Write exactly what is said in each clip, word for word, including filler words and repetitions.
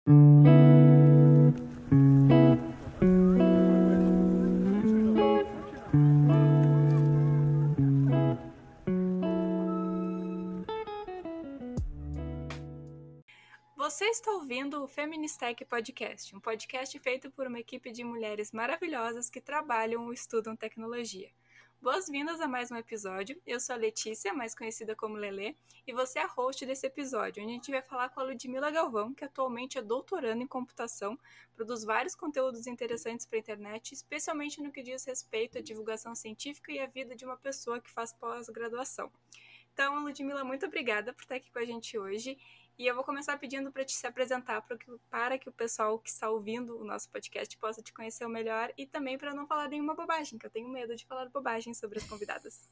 Você está ouvindo o Feministech Podcast, um podcast feito por uma equipe de mulheres maravilhosas que trabalham ou estudam tecnologia. Boas-vindas a mais um episódio. Eu sou a Letícia, mais conhecida como Lelê, e você é a host desse episódio, onde a gente vai falar com a Ludmila Galvão, que atualmente é doutoranda em computação, produz vários conteúdos interessantes para a internet, especialmente no que diz respeito à divulgação científica e à vida de uma pessoa que faz pós-graduação. Então, Ludmila, muito obrigada por estar aqui com a gente hoje. E eu vou começar pedindo para te se apresentar para que, para que o pessoal que está ouvindo o nosso podcast possa te conhecer melhor e também para não falar nenhuma bobagem, que eu tenho medo de falar bobagem sobre as convidadas.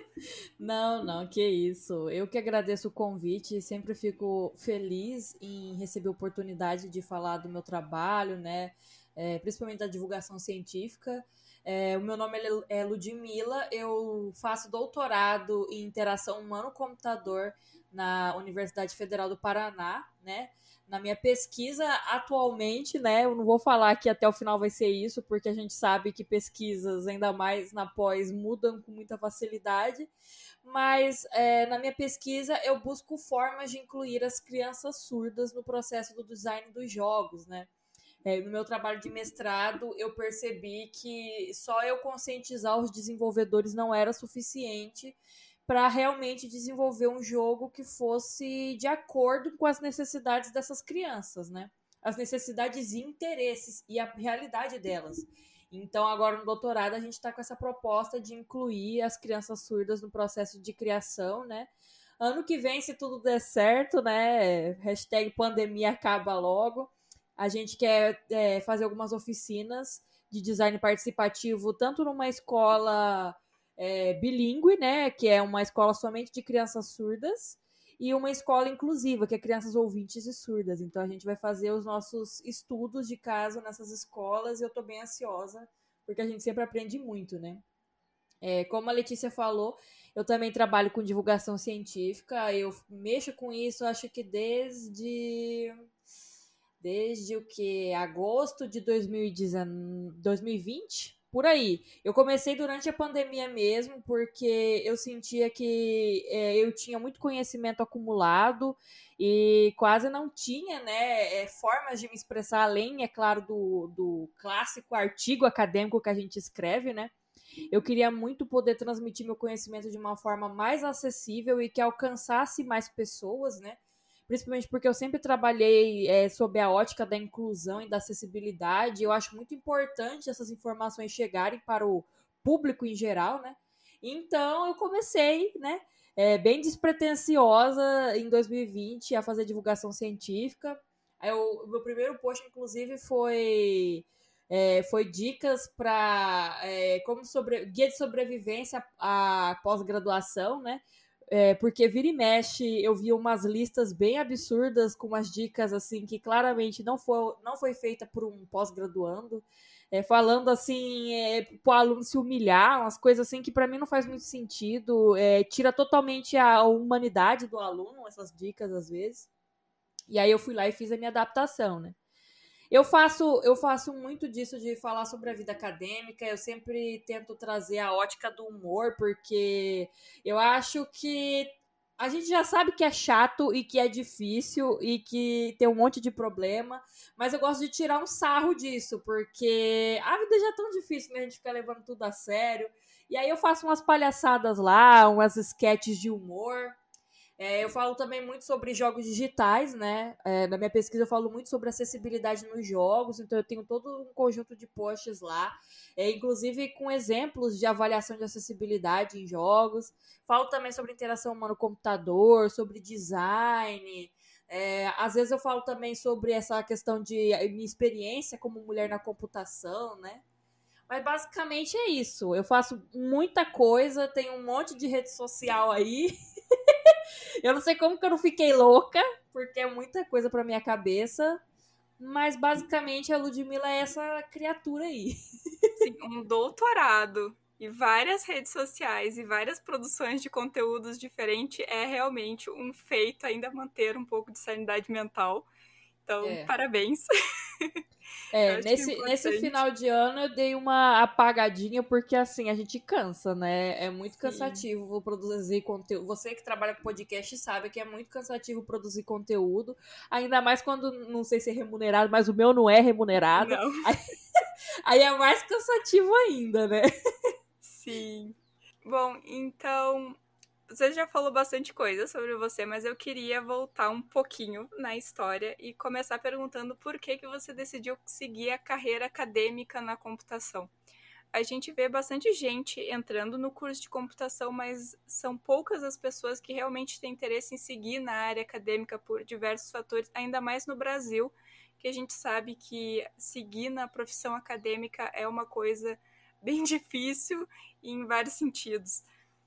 Não, não, que isso. Eu que agradeço o convite, sempre fico feliz em receber a oportunidade de falar do meu trabalho, né? É, principalmente da divulgação científica. É, o meu nome é Ludmila, eu faço doutorado em interação humano-computador na Universidade Federal do Paraná, né? Na minha pesquisa, atualmente, né? Eu não vou falar que até o final vai ser isso, porque a gente sabe que pesquisas, ainda mais na pós, mudam com muita facilidade. Mas é, na minha pesquisa, eu busco formas de incluir as crianças surdas no processo do design dos jogos, né? É, no meu trabalho de mestrado, eu percebi que só eu conscientizar os desenvolvedores não era suficiente para realmente desenvolver um jogo que fosse de acordo com as necessidades dessas crianças, né? As necessidades e interesses e a realidade delas. Então, agora no doutorado, a gente está com essa proposta de incluir as crianças surdas no processo de criação, né? Ano que vem, se tudo der certo, né? Hashtag pandemia acaba logo. A gente quer é, fazer algumas oficinas de design participativo, tanto numa escola é, bilíngue, né, que é uma escola somente de crianças surdas, e uma escola inclusiva, que é crianças ouvintes e surdas. Então a gente vai fazer os nossos estudos de caso nessas escolas, e eu estou bem ansiosa, porque a gente sempre aprende muito, né? É, como a Letícia falou, eu também trabalho com divulgação científica, eu mexo com isso, acho que desde... Desde o que? Agosto de dois mil e vinte? Por aí. Eu comecei durante a pandemia mesmo, porque eu sentia que é, eu tinha muito conhecimento acumulado e quase não tinha, né, é, formas de me expressar além, é claro, do, do clássico artigo acadêmico que a gente escreve, né? Eu queria muito poder transmitir meu conhecimento de uma forma mais acessível e que alcançasse mais pessoas, né? Principalmente porque eu sempre trabalhei é, sob a ótica da inclusão e da acessibilidade. Eu acho muito importante essas informações chegarem para o público em geral, né? Então eu comecei, né, é, bem despretensiosa em dois mil e vinte a fazer divulgação científica. O meu primeiro post, inclusive, foi é, foi dicas para é, como sobre guia de sobrevivência à pós-graduação, né? É, porque vira e mexe, eu vi umas listas bem absurdas com umas dicas assim que claramente não foi, não foi feita por um pós-graduando, é, falando assim é, para o aluno se humilhar, umas coisas assim que para mim não faz muito sentido, é, tira totalmente a humanidade do aluno, essas dicas às vezes. E aí eu fui lá e fiz a minha adaptação, né? Eu faço, eu faço muito disso de falar sobre a vida acadêmica, eu sempre tento trazer a ótica do humor, porque eu acho que a gente já sabe que é chato e que é difícil e que tem um monte de problema, mas eu gosto de tirar um sarro disso, porque a vida já é tão difícil, né? A gente fica levando tudo a sério. E aí eu faço umas palhaçadas lá, umas sketches de humor. É, eu falo também muito sobre jogos digitais, né? É, na minha pesquisa eu falo muito sobre acessibilidade nos jogos, então eu tenho todo um conjunto de posts lá, é, inclusive com exemplos de avaliação de acessibilidade em jogos. Falo também sobre interação humano-computador, sobre design. É, às vezes eu falo também sobre essa questão de minha experiência como mulher na computação, né? Mas basicamente é isso. Eu faço muita coisa, tenho um monte de rede social aí. Eu não sei como que eu não fiquei louca, porque é muita coisa pra minha cabeça. Mas basicamente a Ludmilla é essa criatura aí. Sim, um doutorado e várias redes sociais e várias produções de conteúdos diferentes é realmente um feito ainda manter um pouco de sanidade mental. Então, É. parabéns. É, nesse, é nesse final de ano eu dei uma apagadinha, porque assim, a gente cansa, né? É muito cansativo produzir conteúdo. Você que trabalha com podcast sabe que é muito cansativo produzir conteúdo, ainda mais quando, não sei se é remunerado, mas o meu não é remunerado. Não. Aí, aí é mais cansativo ainda, né? Sim. Bom, então, você já falou bastante coisa sobre você, mas eu queria voltar um pouquinho na história e começar perguntando por que, que você decidiu seguir a carreira acadêmica na computação. A gente vê bastante gente entrando no curso de computação, mas são poucas as pessoas que realmente têm interesse em seguir na área acadêmica por diversos fatores, ainda mais no Brasil, que a gente sabe que seguir na profissão acadêmica é uma coisa bem difícil em vários sentidos.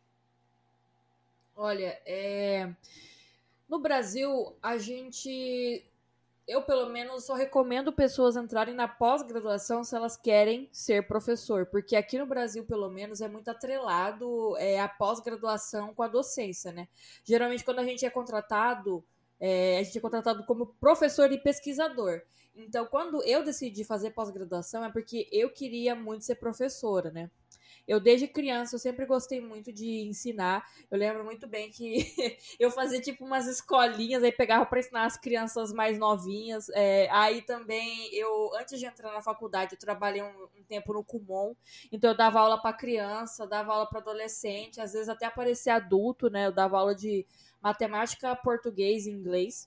Olha, é... no Brasil, a gente. Eu, pelo menos, só recomendo pessoas entrarem na pós-graduação se elas querem ser professor, porque aqui no Brasil, pelo menos, é muito atrelado é, a pós-graduação com a docência, né? Geralmente, quando a gente é contratado, é, a gente é contratado como professor e pesquisador. Então, quando eu decidi fazer pós-graduação, é porque eu queria muito ser professora, né? Eu, desde criança, eu sempre gostei muito de ensinar. Eu lembro muito bem que eu fazia, tipo, umas escolinhas, aí pegava para ensinar as crianças mais novinhas. É, aí também, eu, antes de entrar na faculdade, eu trabalhei um, um tempo no Kumon. Então, eu dava aula para criança, dava aula para adolescente, às vezes até aparecer adulto, né? Eu dava aula de matemática, português e inglês.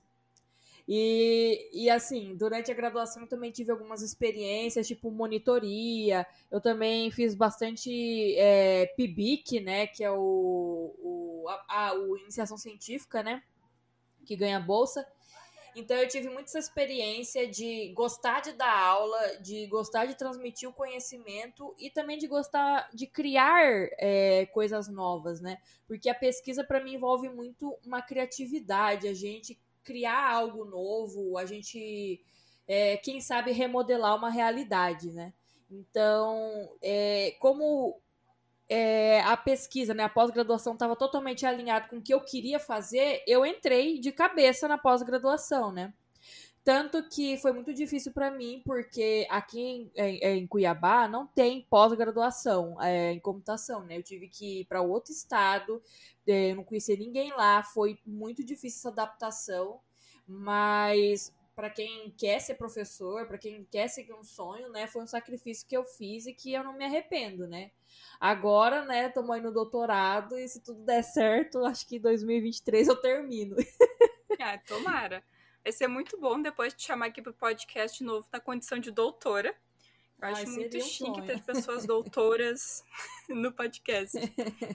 E, e assim, durante a graduação eu também tive algumas experiências, tipo monitoria. Eu também fiz bastante é, P I B I C, né? Que é o, o, a, a o Iniciação Científica, né? Que ganha bolsa. Então eu tive muita essa experiência de gostar de dar aula, de gostar de transmitir o conhecimento e também de gostar de criar é, coisas novas, né? Porque a pesquisa para mim envolve muito uma criatividade, a gente criar algo novo, a gente, é, quem sabe, remodelar uma realidade, né? Então, é, como é, a pesquisa, né, a pós-graduação estava totalmente alinhado com o que eu queria fazer, eu entrei de cabeça na pós-graduação, né? Tanto que foi muito difícil para mim, porque aqui em, em, em Cuiabá não tem pós-graduação é, em computação, né? Eu tive que ir para outro estado, é, eu não conhecia ninguém lá, foi muito difícil essa adaptação, mas para quem quer ser professor, para quem quer seguir um sonho, né, foi um sacrifício que eu fiz e que eu não me arrependo, né? Agora, né, estamos aí no doutorado e se tudo der certo, acho que em dois mil e vinte e três eu termino. Ah, tomara. Vai ser muito bom depois te chamar aqui pro podcast novo na condição de doutora. Eu Ai, acho muito seria um chique sonho. ter pessoas doutoras no podcast.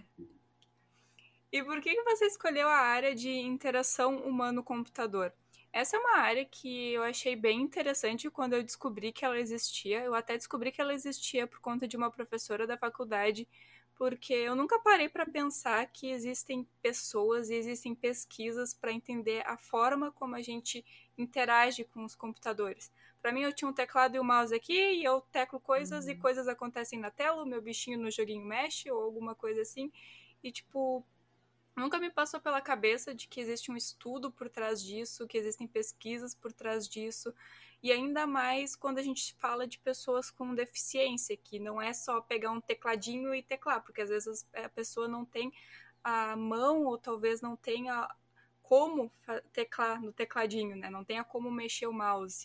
E por que que você escolheu a área de interação humano-computador? Essa é uma área que eu achei bem interessante quando eu descobri que ela existia. Eu até descobri que ela existia por conta de uma professora da faculdade, porque eu nunca parei para pensar que existem pessoas e existem pesquisas para entender a forma como a gente interage com os computadores. Para mim, eu tinha um teclado e um mouse aqui e eu teclo coisas e coisas acontecem na tela, o meu bichinho no joguinho mexe ou alguma coisa assim. E, tipo, nunca me passou pela cabeça de que existe um estudo por trás disso, que existem pesquisas por trás disso, e ainda mais quando a gente fala de pessoas com deficiência, que não é só pegar um tecladinho e teclar, porque às vezes a pessoa não tem a mão ou talvez não tenha como teclar no tecladinho, né? Não tenha como mexer o mouse.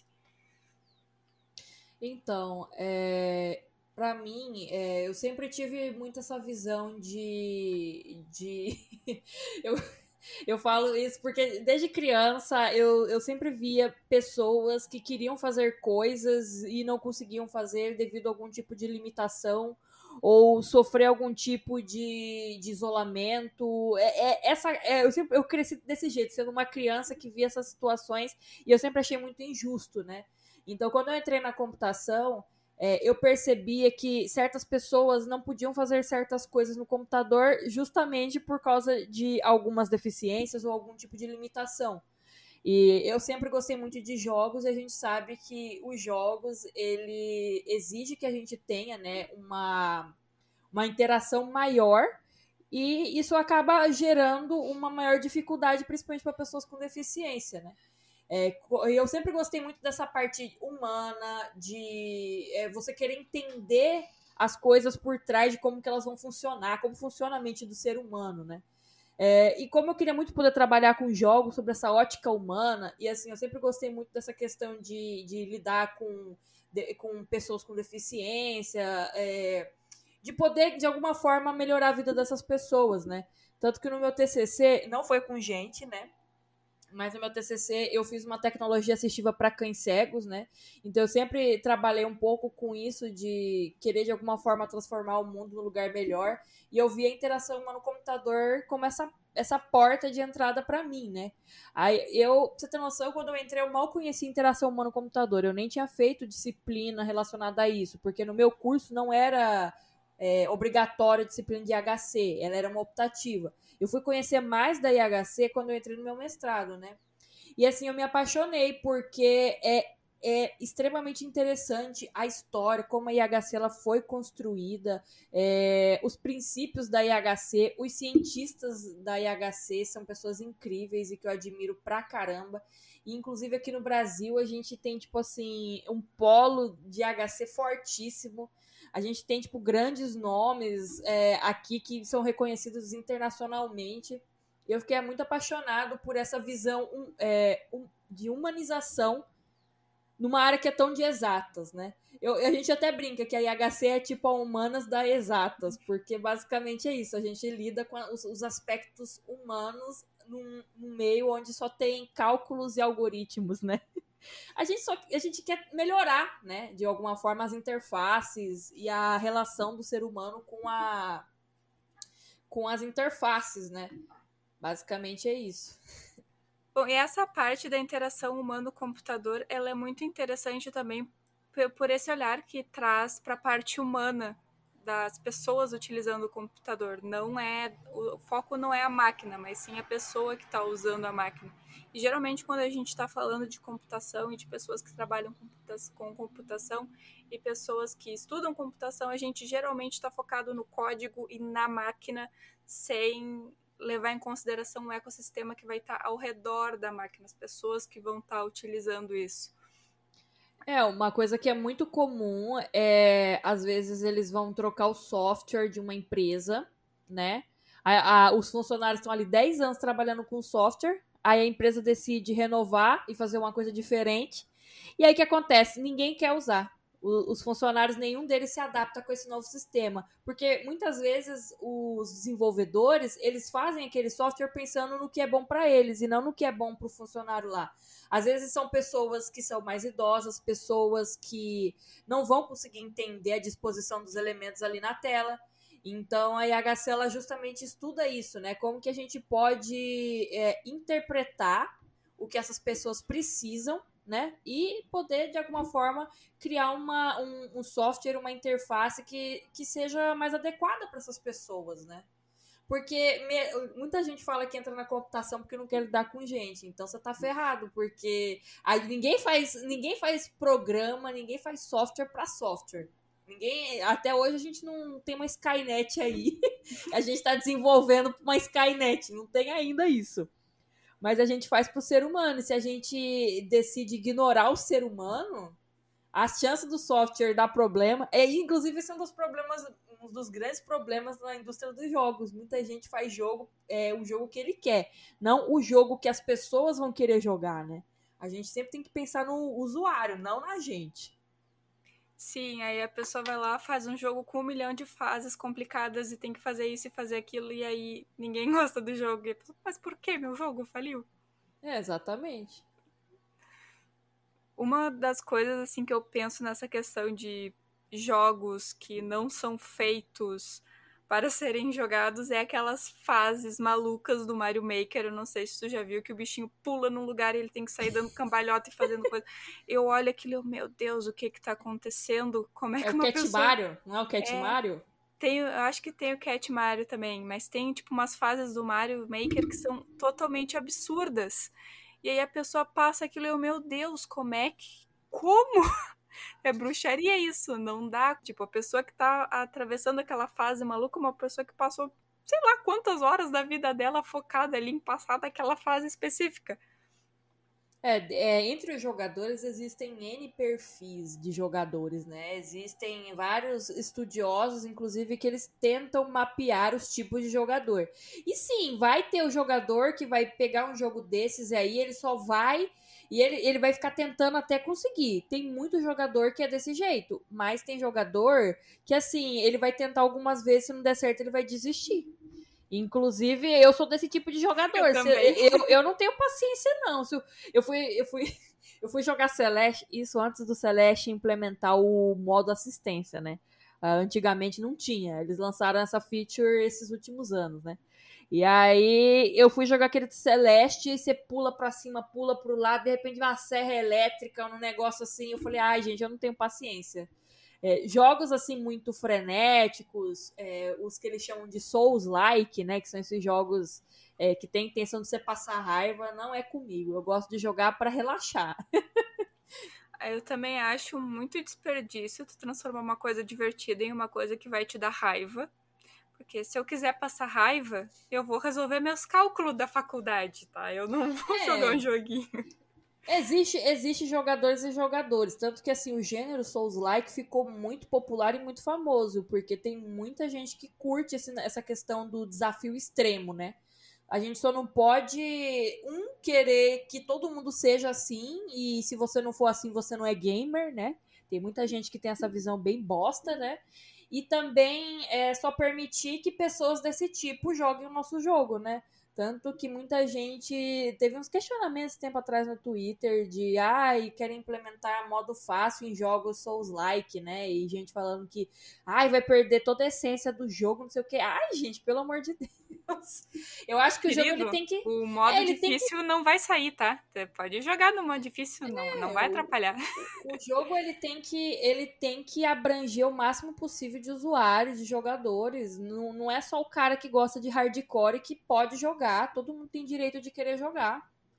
Então, é, para mim, é, eu sempre tive muito essa visão de, de eu, eu falo isso porque desde criança eu, eu sempre via pessoas que queriam fazer coisas e não conseguiam fazer devido a algum tipo de limitação ou sofrer algum tipo de, de isolamento. É, é, essa, é, eu, sempre, eu cresci desse jeito, sendo uma criança que via essas situações e eu sempre achei muito injusto, né? Então, quando eu entrei na computação, é, eu percebia que certas pessoas não podiam fazer certas coisas no computador justamente por causa de algumas deficiências ou algum tipo de limitação. E eu sempre gostei muito de jogos e a gente sabe que os jogos, ele exige que a gente tenha, né, uma, uma interação maior e isso acaba gerando uma maior dificuldade, principalmente para pessoas com deficiência, né? É, eu sempre gostei muito dessa parte humana, de é, você querer entender as coisas por trás de como que elas vão funcionar, como funciona a mente do ser humano, né? É, e como eu queria muito poder trabalhar com jogos sobre essa ótica humana, e assim, eu sempre gostei muito dessa questão de, de lidar com, de, com pessoas com deficiência, é, de poder, de alguma forma, melhorar a vida dessas pessoas, né? Tanto que no meu T C C, não foi com gente, né? Mas no meu T C C eu fiz uma tecnologia assistiva para cães cegos, né? Então eu sempre trabalhei um pouco com isso de querer de alguma forma transformar o mundo num lugar melhor. E eu vi a interação humano-computador como essa, essa porta de entrada para mim, né? Aí eu, pra você ter noção, quando eu entrei eu mal conhecia interação humano-computador. Eu nem tinha feito disciplina relacionada a isso, porque no meu curso não era é, obrigatória a disciplina de I H C, ela era uma optativa. Eu fui conhecer mais da I H C quando eu entrei no meu mestrado, né? E assim, eu me apaixonei porque é, é extremamente interessante a história, como a I H C ela foi construída, é, os princípios da I H C, os cientistas da I H C são pessoas incríveis e que eu admiro pra caramba. E, inclusive aqui no Brasil a gente tem, tipo assim, um polo de I H C fortíssimo. A gente tem, tipo, grandes nomes é, aqui que são reconhecidos internacionalmente. Eu fiquei muito apaixonado por essa visão um, é, um, de humanização numa área que é tão de exatas, né? Eu, a gente até brinca que a I H C é tipo a humanas da exatas, porque basicamente é isso, a gente lida com os, os aspectos humanos num, num meio onde só tem cálculos e algoritmos, né? A gente só a gente quer melhorar, né, de alguma forma as interfaces e a relação do ser humano com a com as interfaces, né? Basicamente é isso. Bom, e essa parte da interação humano-computador, ela é muito interessante também por esse olhar que traz para a parte humana das pessoas utilizando o computador. Não é o foco não é a máquina, mas sim a pessoa que está usando a máquina. E geralmente quando a gente está falando de computação e de pessoas que trabalham com computação e pessoas que estudam computação, a gente geralmente está focado no código e na máquina sem levar em consideração o ecossistema que vai estar ao redor da máquina, as pessoas que vão estar utilizando isso. É, uma coisa que é muito comum é, às vezes, eles vão trocar o software de uma empresa, né? A, a, os funcionários estão ali dez anos trabalhando com o software, aí a empresa decide renovar e fazer uma coisa diferente. E aí o que acontece? Ninguém quer usar. O, os funcionários, nenhum deles se adapta com esse novo sistema. Porque muitas vezes os desenvolvedores, eles fazem aquele software pensando no que é bom para eles e não no que é bom para o funcionário lá. Às vezes são pessoas que são mais idosas, pessoas que não vão conseguir entender a disposição dos elementos ali na tela. Então a I H C ela justamente estuda isso, né? Como que a gente pode é, interpretar o que essas pessoas precisam, né? E poder, de alguma forma, criar uma, um, um software, uma interface que, que seja mais adequada para essas pessoas, né? Porque me, muita gente fala que entra na computação porque não quer lidar com gente. Então você tá ferrado, porque aí ninguém faz, ninguém faz programa, ninguém faz software para software. Ninguém, até hoje a gente não tem uma Skynet aí. A gente está desenvolvendo uma Skynet, não tem ainda isso. Mas a gente faz pro ser humano. E se a gente decide ignorar o ser humano, a chance do software dar problema, é, inclusive esse é um dos problemas, um dos grandes problemas na indústria dos jogos. Muita gente faz jogo, é, o jogo que ele quer, não o jogo que as pessoas vão querer jogar, né? A gente sempre tem que pensar no usuário, não na gente. Sim, aí a pessoa vai lá, faz um jogo com um milhão de fases complicadas e tem que fazer isso e fazer aquilo, e aí ninguém gosta do jogo. E a pessoa, mas por que meu jogo faliu? É, exatamente. Uma das coisas assim que eu penso nessa questão de jogos que não são feitos para serem jogados é aquelas fases malucas do Mario Maker. Eu não sei se tu já viu que o bichinho pula num lugar e ele tem que sair dando cambalhota e fazendo coisa. Eu olho aquilo e eu, meu Deus, o que que tá acontecendo? Como é É que o uma Cat pessoa... Mario, não é o Cat É, Mario? tem, eu acho que tem o Cat Mario também, mas tem tipo umas fases do Mario Maker que são totalmente absurdas. E aí a pessoa passa aquilo e eu, meu Deus, como é que... Como? É bruxaria isso, não dá. Tipo, a pessoa que tá atravessando aquela fase maluca, uma pessoa que passou, sei lá quantas horas da vida dela focada ali em passar daquela fase específica. É, é, entre os jogadores existem N perfis de jogadores, né? Existem vários estudiosos, inclusive, que eles tentam mapear os tipos de jogador. E sim, vai ter o jogador que vai pegar um jogo desses aí, ele só vai e ele, ele vai ficar tentando até conseguir. Tem muito jogador que é desse jeito, mas tem jogador que, assim, ele vai tentar algumas vezes, se não der certo, ele vai desistir. Inclusive, eu sou desse tipo de Eu jogador. Se- também. Eu, eu não tenho paciência, não. Se eu, eu, fui, eu, fui, eu fui jogar Celeste, isso antes do Celeste implementar o modo assistência, né? Ah, antigamente não tinha. Eles lançaram essa feature esses últimos anos, né? E aí eu fui jogar aquele Celeste e você pula pra cima, pula pro lado, de repente uma serra elétrica, um negócio assim. Eu falei, ai, gente, eu não tenho paciência. É, jogos assim muito frenéticos, é, os que eles chamam de Souls-like, né, que são esses jogos é, que tem intenção de você passar raiva, não é comigo. Eu gosto de jogar para relaxar. Eu também acho muito desperdício tu transformar uma coisa divertida em uma coisa que vai te dar raiva. Porque se eu quiser passar raiva, eu vou resolver meus cálculos da faculdade, tá? Eu não vou jogar um É, joguinho. existe, existe jogadores e jogadores, tanto que assim o gênero Souls-like ficou muito popular e muito famoso, porque tem muita gente que curte esse, essa questão do desafio extremo, né? A gente só não pode, um, querer que todo mundo seja assim, e se você não for assim, você não é gamer, né? Tem muita gente que tem essa visão bem bosta, né? E também é só permitir que pessoas desse tipo joguem o nosso jogo, né? Tanto que muita gente teve uns questionamentos tempo atrás no Twitter de ai, querem implementar modo fácil em jogos Souls-like, né? E gente falando que ai, vai perder toda a essência do jogo, não sei o quê. Ai, gente, pelo amor de Deus. Eu acho que o jogo ele Querido, tem que. o É, modo ele tem que. difícil não vai sair, tá? Você pode jogar no modo difícil, não, não É, vai o, atrapalhar. o jogo ele tem que ele tem que abranger o máximo possível de usuários, de jogadores. Não, não é só o cara que gosta de hardcore que pode jogar. Todo mundo tem direito de querer jogar.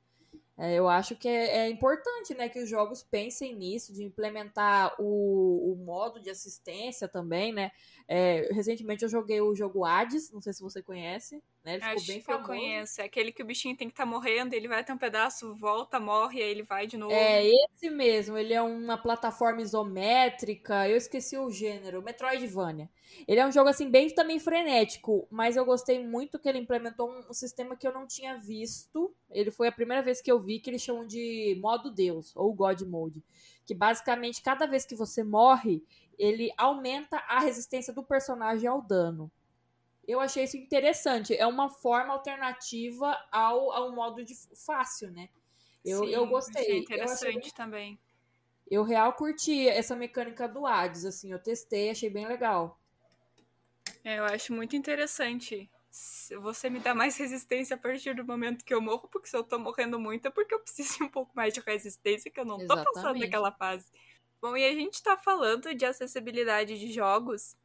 É, eu acho que é, é importante, né, que os jogos pensem nisso, de implementar o, o modo de assistência também, né? É, recentemente eu joguei o jogo Hades, não sei se você conhece, né? Ele ficou Acho bem que eu famoso. conheço. É aquele que o bichinho tem que estar morrendo, ele vai até um pedaço, volta, morre, aí ele vai de novo. É esse mesmo, ele é uma plataforma isométrica, eu esqueci o gênero, Metroidvania. Ele é um jogo assim bem também frenético, mas eu gostei muito que ele implementou um, um sistema que eu não tinha visto. Ele foi a primeira vez que eu vi que eles chamam de modo Deus ou God Mode, que basicamente cada vez que você morre, ele aumenta a resistência do personagem ao dano. Eu achei isso interessante, é uma forma alternativa ao, ao modo de fácil, né? Eu, eu Sim, achei gostei. Eu achei bem. interessante também. Eu real curti essa mecânica do Hades, assim, eu testei, achei bem legal. É, eu acho muito interessante. Se você me dá mais resistência a partir do momento que eu morro, porque se eu tô morrendo muito é porque eu preciso de um pouco mais de resistência, que eu não tô passando Exatamente. daquela fase. Bom, e a gente tá falando de acessibilidade de jogos,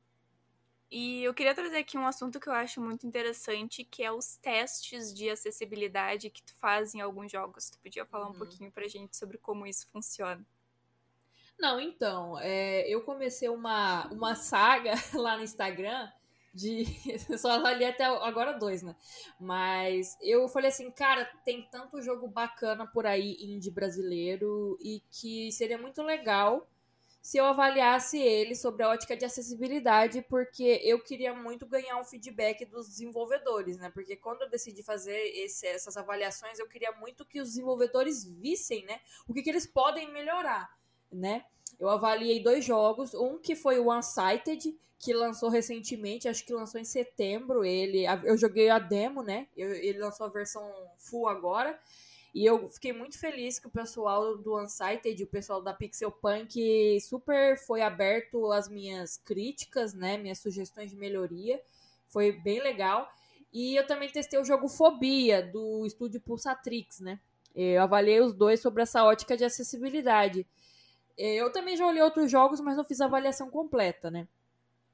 e eu queria trazer aqui um assunto que eu acho muito interessante, que é os testes de acessibilidade que tu faz em alguns jogos. Tu podia falar um Uhum. pouquinho pra gente sobre como isso funciona? Não, então, é, eu comecei uma, uma saga lá no Instagram de. Eu só avaliei até agora dois, né? Mas eu falei assim, cara, tem tanto jogo bacana por aí, indie brasileiro, e que seria muito legal se eu avaliasse ele sobre a ótica de acessibilidade, porque eu queria muito ganhar um feedback dos desenvolvedores, né? Porque quando eu decidi fazer esse, essas avaliações, eu queria muito que os desenvolvedores vissem, né? O que, que eles podem melhorar, né? Eu avaliei dois jogos, um que foi o Unsighted, que lançou recentemente, acho que lançou em setembro. Ele, eu joguei a demo, né? Eu, ele lançou a versão full agora. E eu fiquei muito feliz que o pessoal do Unsighted, o pessoal da Pixel Punk, super foi aberto às minhas críticas, né? Minhas sugestões de melhoria. Foi bem legal. E eu também testei o jogo Fobia, do estúdio Pulsatrix, né? Eu avaliei os dois sobre essa ótica de acessibilidade. Eu também já olhei outros jogos, mas não fiz a avaliação completa, né?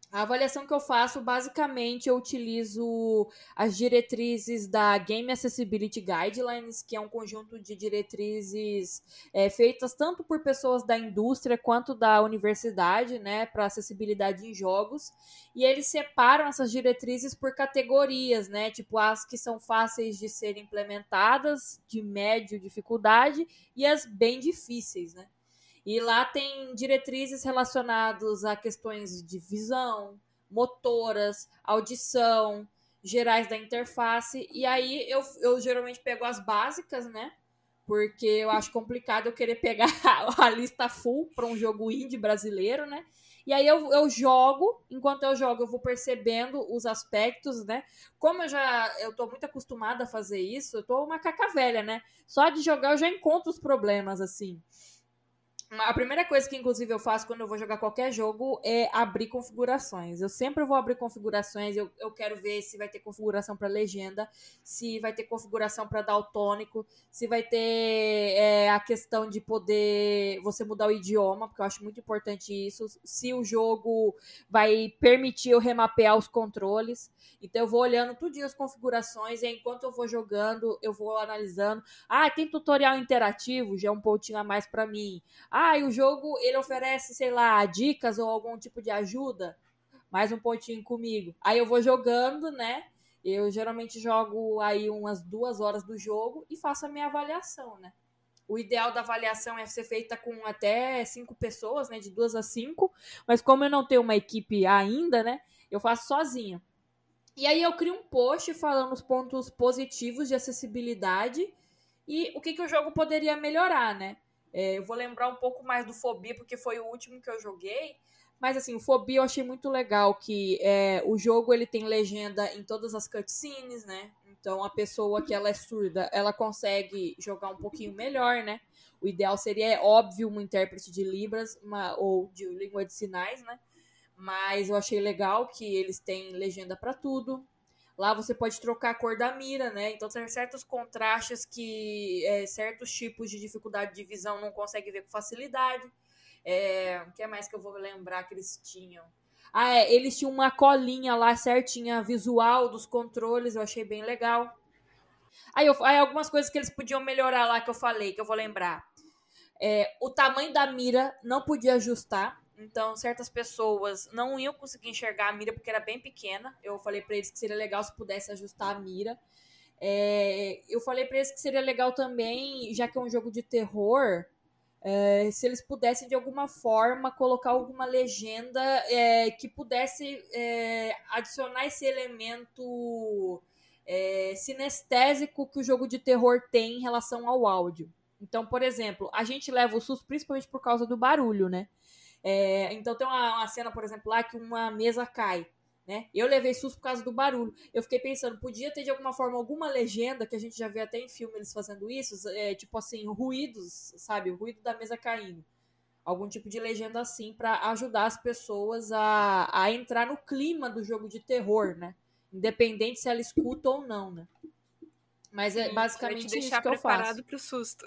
A avaliação que eu faço, basicamente, eu utilizo as diretrizes da Game Accessibility Guidelines, que é um conjunto de diretrizes é, feitas tanto por pessoas da indústria quanto da universidade, né, para acessibilidade em jogos. E eles separam essas diretrizes por categorias, né, tipo as que são fáceis de serem implementadas, de média dificuldade, e as bem difíceis, né. E lá tem diretrizes relacionadas a questões de visão, motoras, audição, gerais da interface. E aí eu, eu geralmente pego as básicas, né? Porque eu acho complicado eu querer pegar a lista full para um jogo indie brasileiro, né? E aí eu, eu jogo, enquanto eu jogo eu vou percebendo os aspectos, né? Como eu já eu tô muito acostumada a fazer isso, eu tô uma caca velha, né? Só de jogar eu já encontro os problemas, assim. A primeira coisa que, inclusive, eu faço quando eu vou jogar qualquer jogo é abrir configurações. Eu sempre vou abrir configurações. Eu, eu quero ver se vai ter configuração para legenda, se vai ter configuração para daltônico, se vai ter é, a questão de poder você mudar o idioma, porque eu acho muito importante isso. Se o jogo vai permitir eu remapear os controles. Então, eu vou olhando tudinho as configurações e enquanto eu vou jogando, eu vou analisando. Ah, tem tutorial interativo, já é um pontinho a mais para mim. Ah, e o jogo, ele oferece, sei lá, dicas ou algum tipo de ajuda? Mais um pontinho comigo. Aí eu vou jogando, né? Eu geralmente jogo aí umas duas horas do jogo e faço a minha avaliação, né? O ideal da avaliação é ser feita com até cinco pessoas, né? De duas a cinco. Mas como eu não tenho uma equipe ainda, né? Eu faço sozinha. E aí eu crio um post falando os pontos positivos de acessibilidade e o que, que o jogo poderia melhorar, né? É, eu vou lembrar um pouco mais do Fobia, porque foi o último que eu joguei. Mas, assim, o Fobia eu achei muito legal, que é, o jogo ele tem legenda em todas as cutscenes, né? Então, a pessoa que ela é surda, ela consegue jogar um pouquinho melhor, né? O ideal seria, é óbvio, um intérprete de Libras uma, ou de língua de sinais, né? Mas eu achei legal que eles têm legenda para tudo. Lá você pode trocar a cor da mira, né? Então tem certos contrastes que é, certos tipos de dificuldade de visão não consegue ver com facilidade. É, o que é mais que eu vou lembrar que eles tinham? Ah, é, eles tinham uma colinha lá certinha visual dos controles, eu achei bem legal. Aí, eu, aí algumas coisas que eles podiam melhorar lá que eu falei, que eu vou lembrar. É, o tamanho da mira não podia ajustar. Então, certas pessoas não iam conseguir enxergar a mira porque era bem pequena. Eu falei para eles que seria legal se pudesse ajustar a mira. É, eu falei para eles que seria legal também, já que é um jogo de terror, é, se eles pudessem de alguma forma colocar alguma legenda é, que pudesse é, adicionar esse elemento é, sinestésico que o jogo de terror tem em relação ao áudio. Então, por exemplo, a gente leva o susto principalmente por causa do barulho, né? É, então tem uma, uma cena, por exemplo, lá que uma mesa cai. Né? Eu levei susto por causa do barulho. Eu fiquei pensando, podia ter de alguma forma alguma legenda, que a gente já vê até em filme eles fazendo isso, é, tipo assim, ruídos, sabe? O ruído da mesa caindo. Algum tipo de legenda assim para ajudar as pessoas a, a entrar no clima do jogo de terror, né? Independente se ela escuta ou não, né? Mas é Sim, vai te basicamente isso deixar que eu faço. preparado pro susto.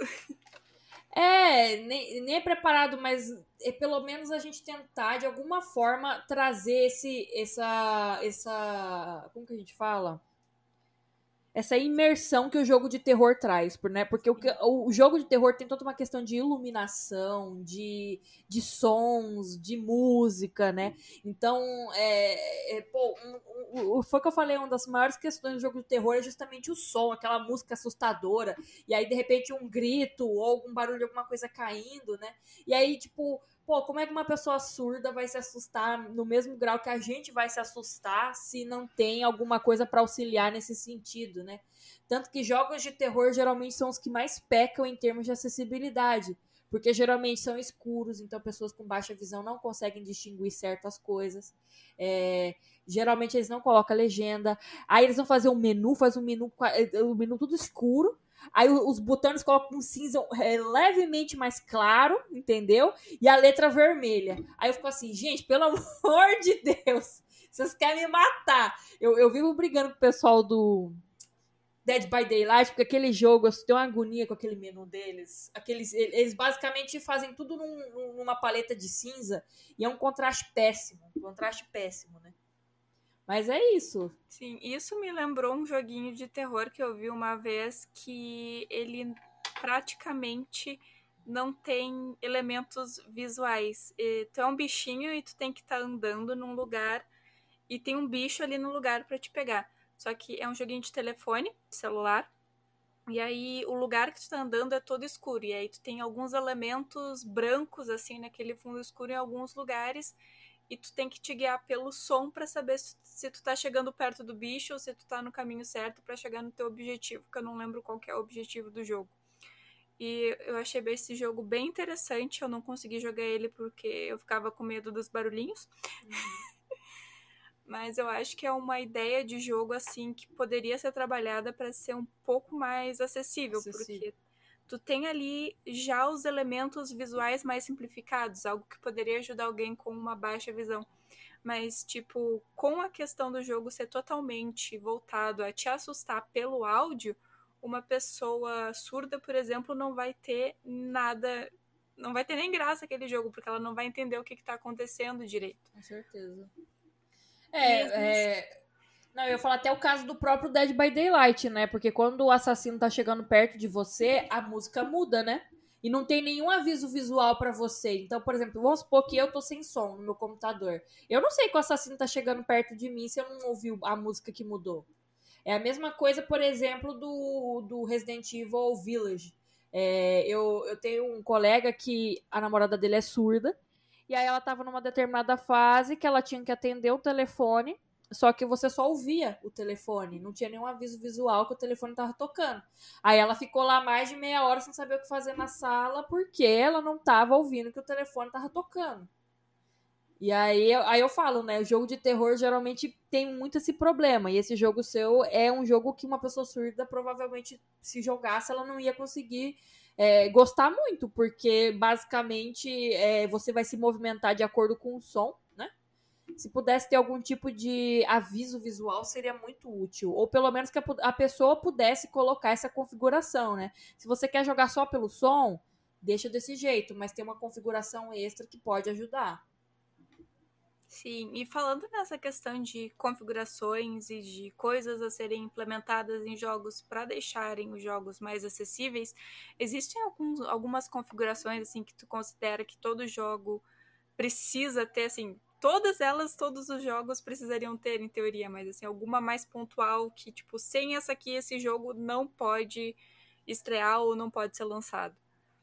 É, nem, nem é preparado, mas é pelo menos a gente tentar de alguma forma trazer esse, essa, essa, como que a gente fala? Essa imersão que o jogo de terror traz, né? Porque o, o jogo de terror tem toda uma questão de iluminação, de, de sons, de música, né? Então, é, é, pô, um, um, foi o que eu falei, uma das maiores questões do jogo de terror é justamente o som, aquela música assustadora, e aí, de repente, um grito ou algum barulho de alguma coisa caindo, né? E aí, tipo, pô, como é que uma pessoa surda vai se assustar no mesmo grau que a gente vai se assustar se não tem alguma coisa para auxiliar nesse sentido, né? Tanto que jogos de terror geralmente são os que mais pecam em termos de acessibilidade, porque geralmente são escuros, então pessoas com baixa visão não conseguem distinguir certas coisas. É, geralmente eles não colocam legenda. Aí eles vão fazer um menu, faz um menu, um menu tudo escuro. Aí os botões colocam um cinza é, levemente mais claro, entendeu? E a letra vermelha. Aí eu fico assim, gente, pelo amor de Deus, vocês querem me matar. Eu, eu vivo brigando com o pessoal do, Dead by Daylight, porque aquele jogo, eu tenho uma agonia com aquele menu deles. Aqueles, eles basicamente fazem tudo num, numa paleta de cinza e é um contraste péssimo. Um contraste péssimo, né? Mas é isso. Sim, isso me lembrou um joguinho de terror que eu vi uma vez que ele praticamente não tem elementos visuais. E tu é um bichinho e tu tem que estar tá andando num lugar e tem um bicho ali no lugar para te pegar. Só que é um joguinho de telefone, de celular. E aí o lugar que tu tá andando é todo escuro. E aí tu tem alguns elementos brancos, assim, naquele fundo escuro em alguns lugares. E tu tem que te guiar pelo som pra saber se, se tu tá chegando perto do bicho ou se tu tá no caminho certo pra chegar no teu objetivo, que eu não lembro qual que é o objetivo do jogo. E eu achei esse jogo bem interessante. Eu não consegui jogar ele porque eu ficava com medo dos barulhinhos. Uhum. Mas eu acho que é uma ideia de jogo assim que poderia ser trabalhada para ser um pouco mais acessível, acessível, porque tu tem ali já os elementos visuais mais simplificados, algo que poderia ajudar alguém com uma baixa visão. Mas, tipo, com a questão do jogo ser totalmente voltado a te assustar pelo áudio, uma pessoa surda, por exemplo, não vai ter nada, não vai ter nem graça aquele jogo, porque ela não vai entender o que está acontecendo direito. Com certeza. É, é... Não, eu ia falar até o caso do próprio Dead by Daylight, né? Porque quando o assassino tá chegando perto de você, a música muda, né? E não tem nenhum aviso visual pra você. Então, por exemplo, vamos supor que eu tô sem som no meu computador. Eu não sei que o assassino tá chegando perto de mim se eu não ouvi a música que mudou. É a mesma coisa, por exemplo, do, do Resident Evil Village. É, eu, eu tenho um colega que a namorada dele é surda. E aí ela tava numa determinada fase que ela tinha que atender o telefone, só que você só ouvia o telefone, não tinha nenhum aviso visual que o telefone tava tocando. Aí ela ficou lá mais de meia hora sem saber o que fazer na sala, porque ela não tava ouvindo que o telefone tava tocando. E aí, aí eu falo, né, o jogo de terror geralmente tem muito esse problema, e esse jogo seu é um jogo que uma pessoa surda provavelmente, se jogasse, ela não ia conseguir é, gostar muito, porque basicamente é, você vai se movimentar de acordo com o som, né? Se pudesse ter algum tipo de aviso visual, seria muito útil. Ou pelo menos que a, a pessoa pudesse colocar essa configuração, né? Se você quer jogar só pelo som, deixa desse jeito, mas tem uma configuração extra que pode ajudar. Sim, e falando nessa questão de configurações e de coisas a serem implementadas em jogos para deixarem os jogos mais acessíveis, existem alguns, algumas configurações assim que tu considera que todo jogo precisa ter, assim, todas elas, todos os jogos precisariam ter em teoria, mas assim, alguma mais pontual que, tipo, sem essa aqui, esse jogo não pode estrear ou não pode ser lançado?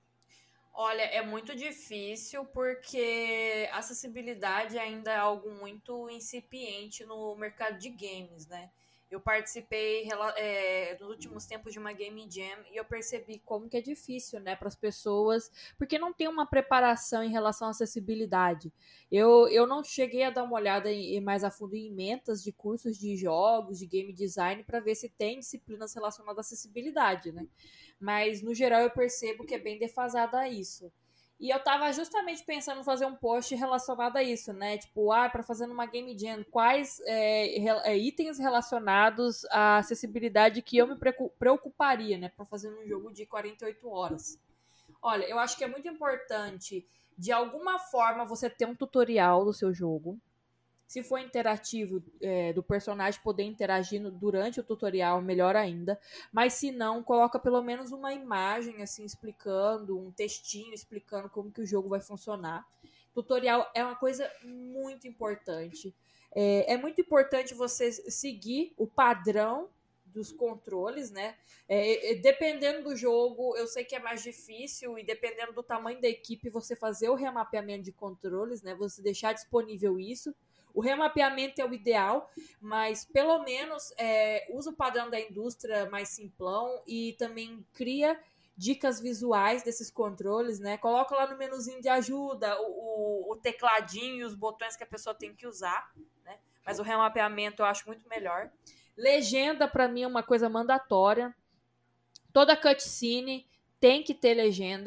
Olha, é muito difícil porque a acessibilidade ainda é algo muito incipiente no mercado de games, né? Eu participei é, nos últimos tempos de uma Game Jam e eu percebi como que é difícil, né, para as pessoas, porque não tem uma preparação em relação à acessibilidade. Eu, eu não cheguei a dar uma olhada em, mais a fundo em ementas de cursos de jogos, de game design, para ver se tem disciplinas relacionadas à acessibilidade, né? Mas, no geral, eu percebo que é bem defasada isso. E eu tava justamente pensando em fazer um post relacionado a isso, né? Tipo, ah, para fazer numa Game Jam, quais é, é, itens relacionados à acessibilidade que eu me preocuparia, né? Para fazer um jogo de quarenta e oito horas. Olha, eu acho que é muito importante, de alguma forma, você ter um tutorial do seu jogo. Se for interativo, é, do personagem poder interagir no, durante o tutorial, melhor ainda. Mas se não, coloca pelo menos uma imagem assim explicando, um textinho explicando como que o jogo vai funcionar. Tutorial é uma coisa muito importante. É, é muito importante você seguir o padrão dos controles, né? É, dependendo do jogo, eu sei que é mais difícil, e dependendo do tamanho da equipe, você fazer o remapeamento de controles, né? Você deixar disponível isso. O remapeamento é o ideal, mas pelo menos é, usa o padrão da indústria mais simplão e também cria dicas visuais desses controles, né? Coloca lá no menuzinho de ajuda o, o, o tecladinho e os botões que a pessoa tem que usar, né? Mas o remapeamento eu acho muito melhor. Legenda, para mim, é uma coisa mandatória. Toda cutscene tem que ter legenda.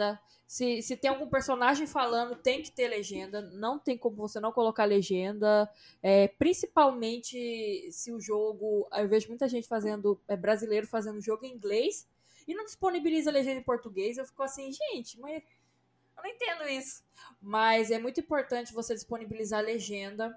Se, se tem algum personagem falando, tem que ter legenda. Não tem como você não colocar legenda. É, principalmente se o jogo... Eu vejo muita gente fazendo... É, brasileiro fazendo jogo em inglês e não disponibiliza legenda em português. Eu fico assim, gente, mas eu não entendo isso. Mas é muito importante você disponibilizar a legenda.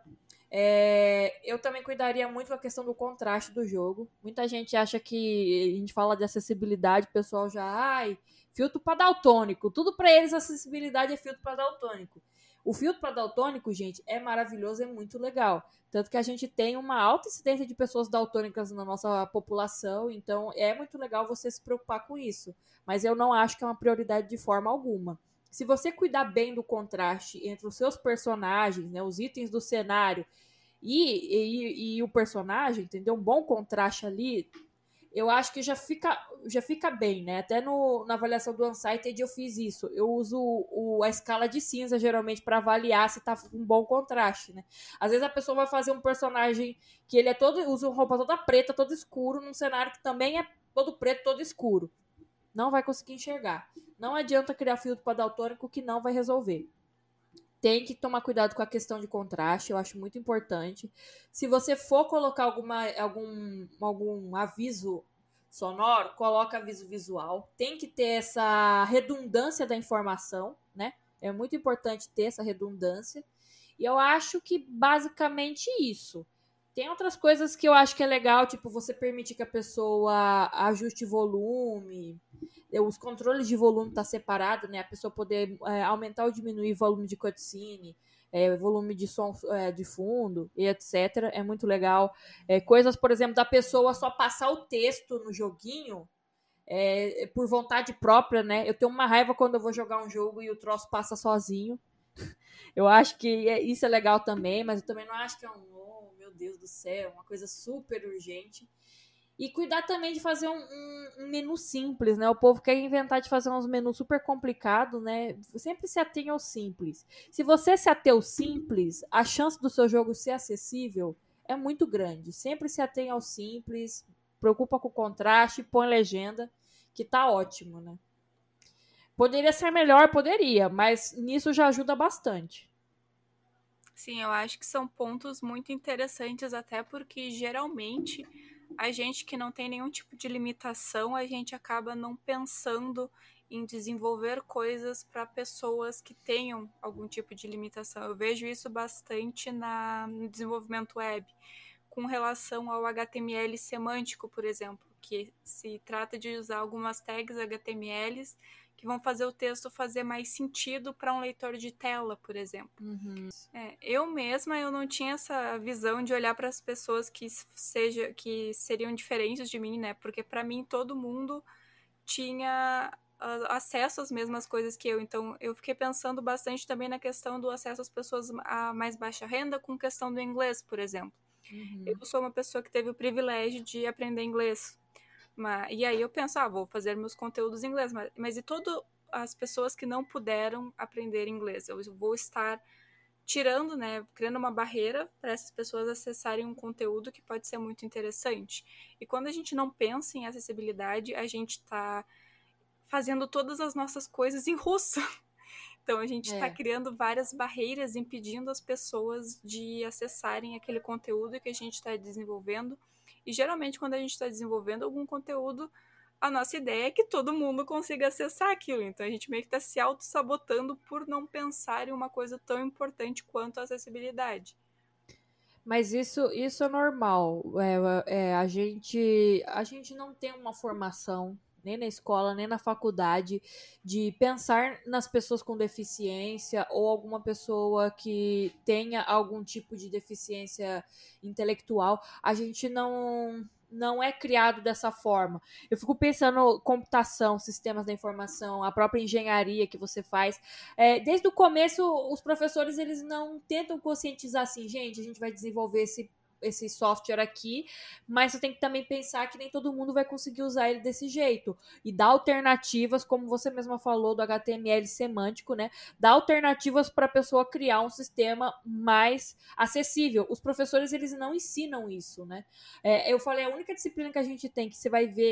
É, eu também cuidaria muito com a questão do contraste do jogo. Muita gente acha que a gente fala de acessibilidade, o pessoal já, ai, filtro para daltônico. Tudo para eles acessibilidade é filtro para daltônico. O filtro para daltônico, gente, é maravilhoso, é muito legal. Tanto que a gente tem uma alta incidência de pessoas daltônicas na nossa população, então é muito legal você se preocupar com isso. Mas eu não acho que é uma prioridade de forma alguma. Se você cuidar bem do contraste entre os seus personagens, né, os itens do cenário e, e, e o personagem, entendeu? Um bom contraste ali, eu acho que já fica, já fica bem, né? Até no, na avaliação do Unsighted eu fiz isso. Eu uso o, a escala de cinza, geralmente, para avaliar se tá um bom contraste, né? Às vezes a pessoa vai fazer um personagem que ele é todo, usa uma roupa toda preta, todo escuro, num cenário que também é todo preto, todo escuro. Não vai conseguir enxergar. Não adianta criar filtro para daltônico que não vai resolver. Tem que tomar cuidado com a questão de contraste, eu acho muito importante. Se você for colocar alguma, algum, algum aviso sonoro, coloca aviso visual. Tem que ter essa redundância da informação, né? É muito importante ter essa redundância. E eu acho que basicamente isso. Tem outras coisas que eu acho que é legal, tipo você permitir que a pessoa ajuste volume, os controles de volume tá separado, né? A pessoa poder é, aumentar ou diminuir o volume de cutscene, é, volume de som é, de fundo e etcétera. É muito legal. É, coisas, por exemplo, da pessoa só passar o texto no joguinho é, por vontade própria, né? Eu tenho uma raiva quando eu vou jogar um jogo e o troço passa sozinho. Eu acho que isso é legal também, mas eu também não acho que é um, oh, meu Deus do céu, uma coisa super urgente. E cuidar também de fazer um, um, um menu simples, né? O povo quer inventar de fazer uns menus super complicados, né? Sempre se atenha ao simples. Se você se ater ao simples, a chance do seu jogo ser acessível é muito grande. Sempre se atenha ao simples, preocupa com o contraste, põe legenda, que tá ótimo, né? Poderia ser melhor, poderia, mas nisso já ajuda bastante. Sim, eu acho que são pontos muito interessantes, até porque geralmente a gente que não tem nenhum tipo de limitação, a gente acaba não pensando em desenvolver coisas para pessoas que tenham algum tipo de limitação. Eu vejo isso bastante na, no desenvolvimento web, com relação ao H T M L semântico, por exemplo, que se trata de usar algumas tags H T M Ls que vão fazer o texto fazer mais sentido para um leitor de tela, por exemplo. Uhum. É, eu mesma eu não tinha essa visão de olhar para as pessoas que seja que seriam diferentes de mim, né? Porque para mim todo mundo tinha uh, acesso às mesmas coisas que eu. Então eu fiquei pensando bastante também na questão do acesso às pessoas a mais baixa renda com questão do inglês, por exemplo. Uhum. Eu sou uma pessoa que teve o privilégio de aprender inglês. Mas, e aí eu penso, ah, vou fazer meus conteúdos em inglês, mas, mas e todas as pessoas que não puderam aprender inglês? Eu vou estar tirando, né, criando uma barreira para essas pessoas acessarem um conteúdo que pode ser muito interessante. E quando a gente não pensa em acessibilidade, a gente está fazendo todas as nossas coisas em russo. Então a gente está é. criando várias barreiras impedindo as pessoas de acessarem aquele conteúdo que a gente está desenvolvendo. E geralmente quando a gente está desenvolvendo algum conteúdo, a nossa ideia é que todo mundo consiga acessar aquilo. Então a gente meio que está se auto-sabotando por não pensar em uma coisa tão importante quanto a acessibilidade. Mas isso, isso é normal. É, é, a, gente, a gente não tem uma formação, nem na escola, nem na faculdade, de pensar nas pessoas com deficiência ou alguma pessoa que tenha algum tipo de deficiência intelectual. A gente não... não é criado dessa forma. Eu fico pensando computação, sistemas da informação, a própria engenharia que você faz. É, desde o começo, os professores eles não tentam conscientizar assim, gente, a gente vai desenvolver esse, esse software aqui, mas você tem que também pensar que nem todo mundo vai conseguir usar ele desse jeito. E dar alternativas, como você mesma falou, do H T M L semântico, né? Dar alternativas para a pessoa criar um sistema mais acessível. Os professores, eles não ensinam isso, né? É, eu falei, a única disciplina que a gente tem que você vai ver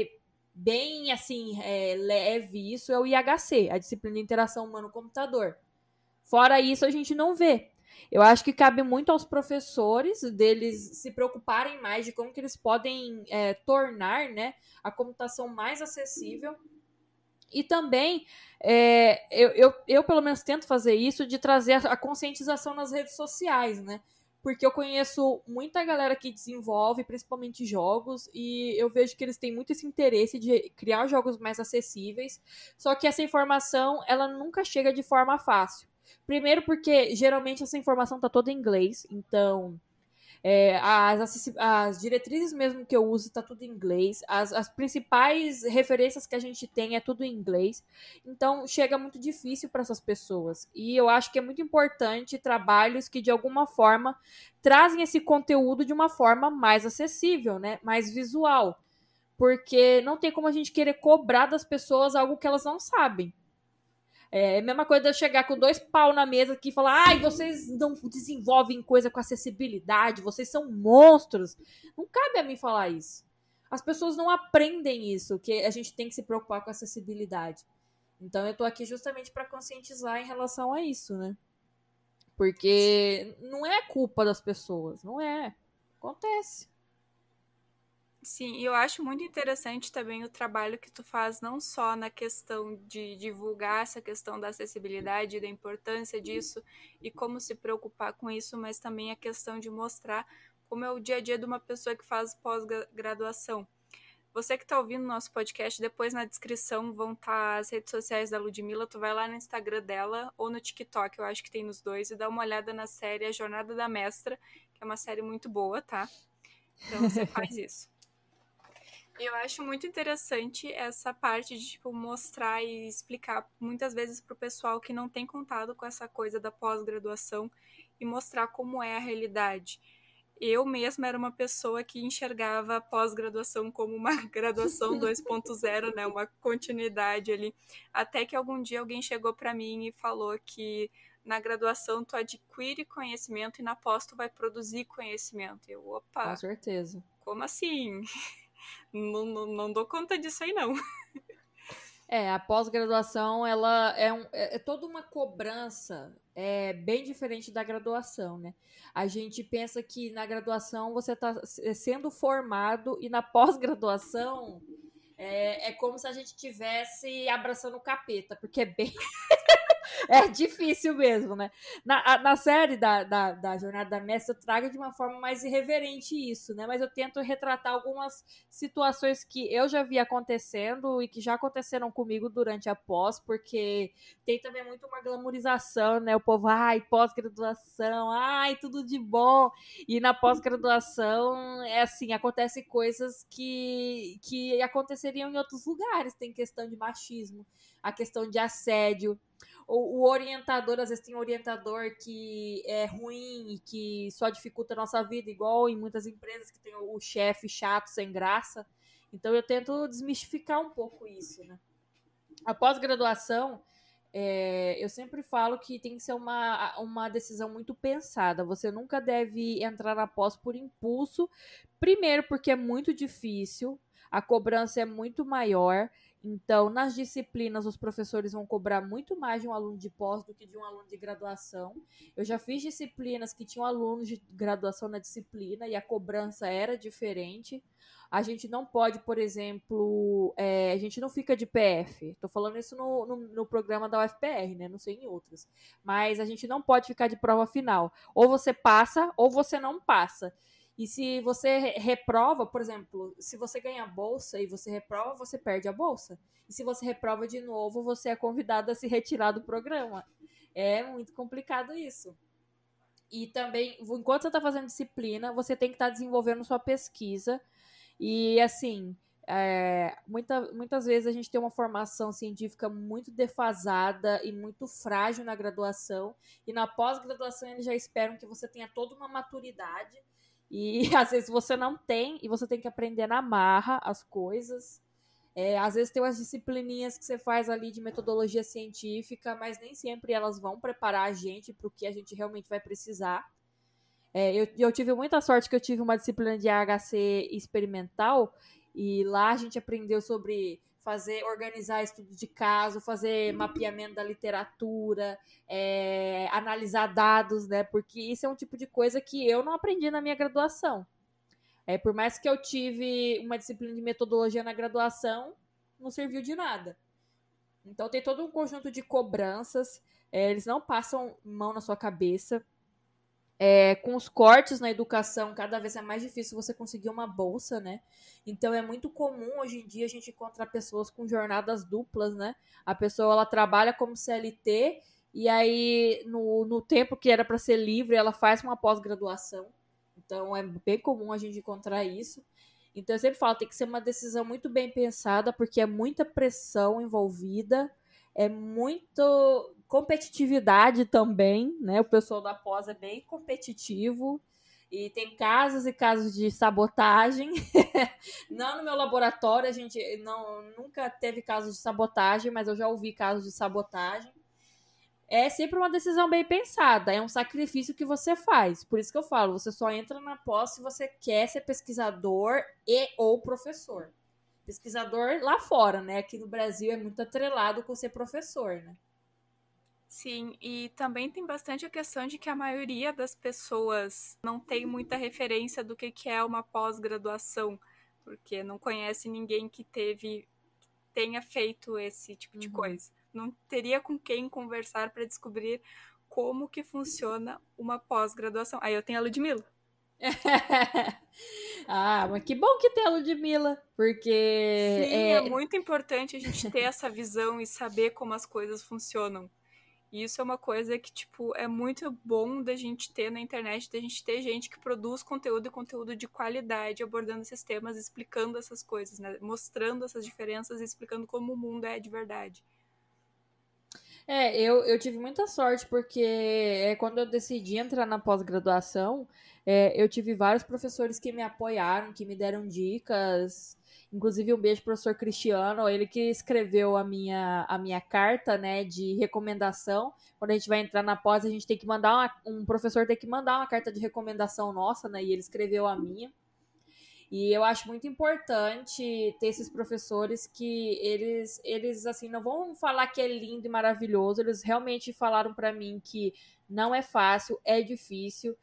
bem assim, é, leve isso é o I H C, a disciplina de interação humano-computador. Fora isso, a gente não vê. Eu acho que cabe muito aos professores deles se preocuparem mais de como que eles podem é, tornar, né, a computação mais acessível. E também, é, eu, eu, eu pelo menos tento fazer isso, de trazer a, a conscientização nas redes sociais, né? Porque eu conheço muita galera que desenvolve, principalmente jogos, e eu vejo que eles têm muito esse interesse de criar jogos mais acessíveis, só que essa informação, ela nunca chega de forma fácil. Primeiro porque, geralmente, essa informação tá toda em inglês, então... É, as, as diretrizes mesmo que eu uso tá tudo em inglês. As, as principais referências que a gente tem é tudo em inglês. Então chega muito difícil para essas pessoas. E eu acho que é muito importante trabalhos que de alguma forma trazem esse conteúdo de uma forma mais acessível, né? Mais visual. Porque não tem como a gente querer cobrar das pessoas algo que elas não sabem. É a mesma coisa de eu chegar com dois pau na mesa aqui e falar: ai, vocês não desenvolvem coisa com acessibilidade, vocês são monstros. Não cabe a mim falar isso. As pessoas não aprendem isso, que a gente tem que se preocupar com acessibilidade. Então eu tô aqui justamente para conscientizar em relação a isso, né? Porque não é culpa das pessoas, não é. Acontece. Sim, e eu acho muito interessante também o trabalho que tu faz, não só na questão de divulgar essa questão da acessibilidade, da importância disso e como se preocupar com isso, mas também a questão de mostrar como é o dia a dia de uma pessoa que faz pós-graduação. Você que está ouvindo nosso podcast, depois na descrição vão estar as redes sociais da Ludmilla, tu vai lá no Instagram dela ou no TikTok, eu acho que tem nos dois, e dá uma olhada na série A Jornada da Mestra, que é uma série muito boa, tá? Então você faz isso. Eu acho muito interessante essa parte de tipo, mostrar e explicar muitas vezes para o pessoal que não tem contato com essa coisa da pós-graduação e mostrar como é a realidade. Eu mesma era uma pessoa que enxergava a pós-graduação como uma graduação dois ponto zero, né, uma continuidade ali, até que algum dia alguém chegou para mim e falou que na graduação tu adquire conhecimento e na pós tu vai produzir conhecimento. Eu, Com opa, certeza. como assim? Não, não, não dou conta disso aí, não. É, a pós-graduação, ela é, um, é, é toda uma cobrança, é bem diferente da graduação, né? A gente pensa que na graduação você está sendo formado e na pós-graduação é, é como se a gente estivesse abraçando o capeta, porque é bem é difícil mesmo, né? Na, na série da, da, da Jornada da Mestra, eu trago de uma forma mais irreverente isso, né? Mas eu tento retratar algumas situações que eu já vi acontecendo e que já aconteceram comigo durante a pós, porque tem também muito uma glamorização, né? O povo, ai, pós-graduação, ai, tudo de bom. E na pós-graduação, é assim, acontecem coisas que, que aconteceriam em outros lugares. Tem questão de machismo, a questão de assédio. O, o orientador, às vezes tem um orientador que é ruim e que só dificulta a nossa vida, igual em muitas empresas que tem o, o chefe chato, sem graça. Então eu tento desmistificar um pouco isso, né? A pós-graduação, é, eu sempre falo que tem que ser uma, uma decisão muito pensada. Você nunca deve entrar na pós por impulso. Primeiro, porque é muito difícil, a cobrança é muito maior. Então, nas disciplinas, os professores vão cobrar muito mais de um aluno de pós do que de um aluno de graduação. Eu já fiz disciplinas que tinham alunos de graduação na disciplina e a cobrança era diferente. A gente não pode, por exemplo, é, a gente não fica de P F. Estou falando isso no, no, no programa da U F P R, né? Não sei em outros. Mas a gente não pode ficar de prova final. Ou você passa, ou você não passa. E se você reprova, por exemplo, se você ganha a bolsa e você reprova, você perde a bolsa. E se você reprova de novo, você é convidado a se retirar do programa. É muito complicado isso. E também, enquanto você está fazendo disciplina, você tem que estar tá desenvolvendo sua pesquisa. E, assim, é, muita, muitas vezes a gente tem uma formação científica muito defasada e muito frágil na graduação. E na pós-graduação eles já esperam que você tenha toda uma maturidade. E às vezes você não tem, e você tem que aprender na marra as coisas. É, às vezes tem umas disciplininhas que você faz ali de metodologia científica, mas nem sempre elas vão preparar a gente para o que a gente realmente vai precisar. É, eu, eu tive muita sorte que eu tive uma disciplina de A H C experimental, E lá a gente aprendeu sobre fazer, organizar estudo de caso, fazer mapeamento da literatura, é, analisar dados, né? Porque isso é um tipo de coisa que eu não aprendi na minha graduação. É, por mais que eu tive uma disciplina de metodologia na graduação, não serviu de nada. Então tem todo um conjunto de cobranças, é, eles não passam mão na sua cabeça. É, com os cortes na educação, cada vez é mais difícil você conseguir uma bolsa, né? Então é muito comum hoje em dia a gente encontrar pessoas com jornadas duplas, né? A pessoa ela trabalha como C L T e aí no, no tempo que era para ser livre ela faz uma pós-graduação. Então é bem comum a gente encontrar isso. Então eu sempre falo, tem que ser uma decisão muito bem pensada, porque é muita pressão envolvida, é muito competitividade também, né? O pessoal da pós é bem competitivo e tem casos e casos de sabotagem. Não no meu laboratório, a gente não, nunca teve casos de sabotagem, mas eu já ouvi casos de sabotagem. É sempre uma decisão bem pensada, é um sacrifício que você faz. Por isso que eu falo, você só entra na pós se você quer ser pesquisador e ou professor. Pesquisador lá fora, né? Aqui no Brasil é muito atrelado com ser professor, né? Sim, e também tem bastante a questão de que a maioria das pessoas não tem muita referência do que é uma pós-graduação, porque não conhece ninguém que teve, tenha feito esse tipo de uhum. coisa. Não teria com quem conversar para descobrir como que funciona uma pós-graduação. Aí eu tenho a Ludmilla. Ah, mas que bom que tem a Ludmilla, porque... Sim, é... é muito importante a gente ter essa visão e saber como as coisas funcionam. E isso é uma coisa que, tipo, é muito bom da gente ter na internet, da gente ter gente que produz conteúdo e conteúdo de qualidade, abordando esses temas, explicando essas coisas, né? Mostrando essas diferenças e explicando como o mundo é de verdade. É, eu, eu tive muita sorte, porque é, quando eu decidi entrar na pós-graduação, é, eu tive vários professores que me apoiaram, que me deram dicas. Inclusive, um beijo pro professor Cristiano, ele que escreveu a minha, a minha carta, né, de recomendação. Quando a gente vai entrar na pós, a gente tem que mandar uma, um professor tem que mandar uma carta de recomendação nossa, né, e ele escreveu a minha. E eu acho muito importante ter esses professores que eles, eles assim, não vão falar que é lindo e maravilhoso, eles realmente falaram para mim que não é fácil, é difícil,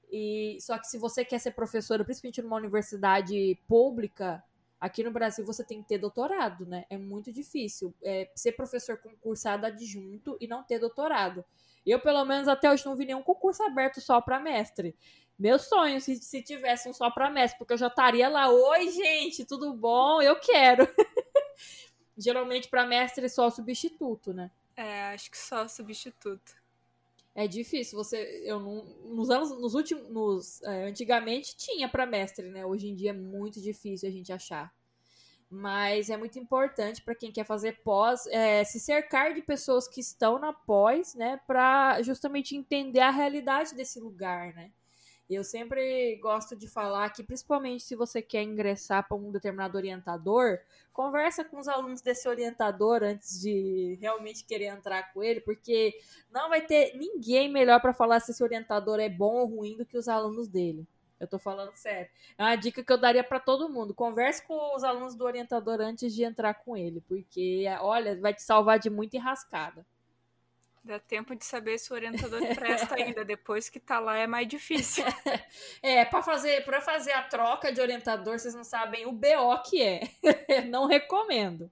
e só que se você quer ser professora, principalmente numa universidade pública, aqui no Brasil você tem que ter doutorado, né? É muito difícil é, ser professor concursado adjunto e não ter doutorado. Eu, pelo menos, até hoje não vi nenhum concurso aberto só para mestre. Meu sonho, se, se tivesse um só para mestre, porque eu já estaria lá, oi, gente, tudo bom? Eu quero. Geralmente, para mestre, é só substituto, né? É, acho que só substituto. É difícil, você, eu não, nos anos, nos últimos, nos, é, antigamente tinha para mestre, né? Hoje em dia é muito difícil a gente achar. Mas é muito importante para quem quer fazer pós, é, se cercar de pessoas que estão na pós, né? Para justamente entender a realidade desse lugar, né? Eu sempre gosto de falar que, principalmente se você quer ingressar para um determinado orientador, conversa com os alunos desse orientador antes de realmente querer entrar com ele, porque não vai ter ninguém melhor para falar se esse orientador é bom ou ruim do que os alunos dele. Eu tô falando sério. É uma dica que eu daria para todo mundo. Converse com os alunos do orientador antes de entrar com ele, porque, olha, vai te salvar de muita enrascada. Dá tempo de saber se o orientador presta ainda. Depois que tá lá é mais difícil. É, para fazer, para fazer a troca de orientador, vocês não sabem o B O que é. Não recomendo.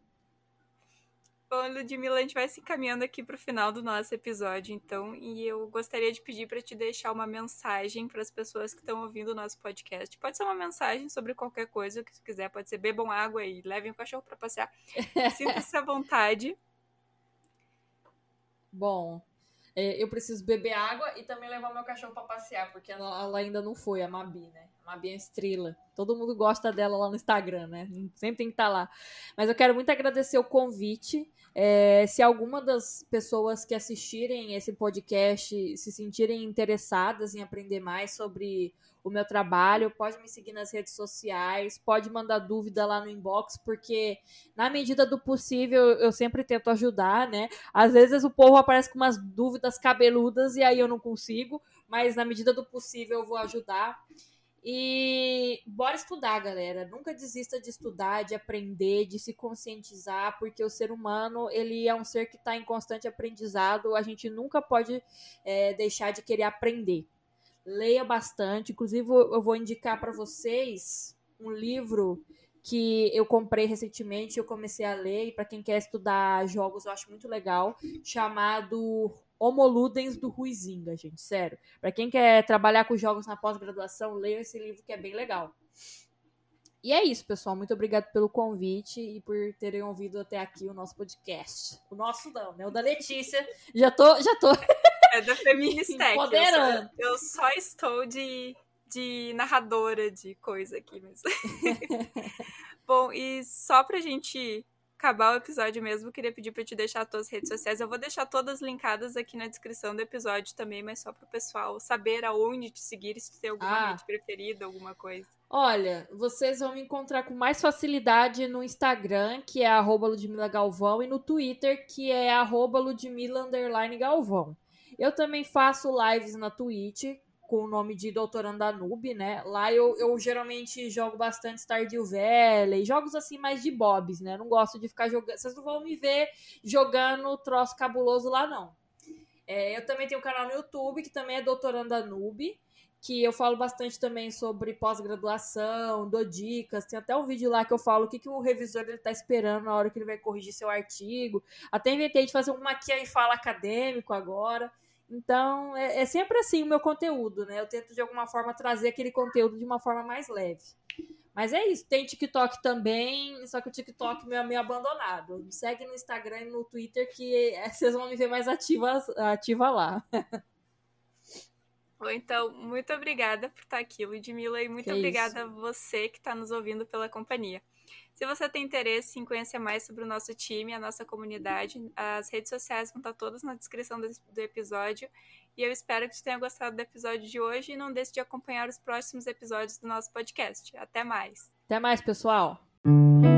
Bom, Ludmilla, a gente vai se encaminhando aqui para o final do nosso episódio, então, e eu gostaria de pedir para te deixar uma mensagem para as pessoas que estão ouvindo o nosso podcast. Pode ser uma mensagem sobre qualquer coisa que você quiser, pode ser bebam água e levem o cachorro para passear. Sinta-se à vontade. Bom, eu preciso beber água e também levar meu cachorro para passear, porque ela, ela ainda não foi, a Mabi, né? A Mabi é estrela. Todo mundo gosta dela lá no Instagram, né? Sempre tem que estar lá. Mas eu quero muito agradecer o convite. É, se alguma das pessoas que assistirem esse podcast se sentirem interessadas em aprender mais sobre o meu trabalho, pode me seguir nas redes sociais, pode mandar dúvida lá no inbox, porque na medida do possível eu sempre tento ajudar, né? Às vezes o povo aparece com umas dúvidas cabeludas e aí eu não consigo, mas na medida do possível eu vou ajudar. E bora estudar, galera. Nunca desista de estudar, de aprender, de se conscientizar, porque o ser humano, ele é um ser que está em constante aprendizado. A gente nunca pode é, deixar de querer aprender. Leia bastante. Inclusive, eu vou indicar para vocês um livro que eu comprei recentemente, eu comecei a ler, e para quem quer estudar jogos, eu acho muito legal, chamado Homo Ludens do Huizinga, gente, sério. Para quem quer trabalhar com jogos na pós-graduação, leia esse livro que é bem legal. E é isso, pessoal. Muito obrigado pelo convite e por terem ouvido até aqui o nosso podcast. O nosso não, né? O da Letícia. Já tô, já tô. É da Feministec. Eu só, eu só estou de, de narradora de coisa aqui mesmo. Bom, e só pra gente acabar o episódio mesmo, queria pedir pra te deixar as tuas redes sociais. Eu vou deixar todas linkadas aqui na descrição do episódio também, mas só pro pessoal saber aonde te seguir, se tem alguma ah. rede preferida, alguma coisa. Olha, vocês vão me encontrar com mais facilidade no Instagram, que é arroba Ludmila Galvão, e no Twitter, que é arroba Ludmila underline Galvão. Eu também faço lives na Twitch, com o nome de Doutoranda Noob, né? Lá eu, eu geralmente jogo bastante Stardew Valley, jogos assim mais de bobs, né? Eu não gosto de ficar jogando... Vocês não vão me ver jogando troço cabuloso lá, não. É, eu também tenho um canal no YouTube, que também é Doutoranda Noob, que eu falo bastante também sobre pós-graduação, dou dicas, tem até um vídeo lá que eu falo o que, que o revisor ele tá esperando na hora que ele vai corrigir seu artigo. Até inventei de fazer um Maquia e Fala acadêmico agora. Então, é, é sempre assim o meu conteúdo, né? Eu tento, de alguma forma, trazer aquele conteúdo de uma forma mais leve. Mas é isso. Tem TikTok também, só que o TikTok é meio abandonado. Me segue no Instagram e no Twitter que vocês vão me ver mais ativa, ativa lá. Ou então, muito obrigada por estar aqui, Ludmila, e muito que obrigada isso. a você que está nos ouvindo pela companhia. Se você tem interesse em conhecer mais sobre o nosso time, a nossa comunidade, as redes sociais vão estar todas na descrição do, do episódio. E eu espero que você tenha gostado do episódio de hoje e não deixe de acompanhar os próximos episódios do nosso podcast. Até mais! Até mais, pessoal!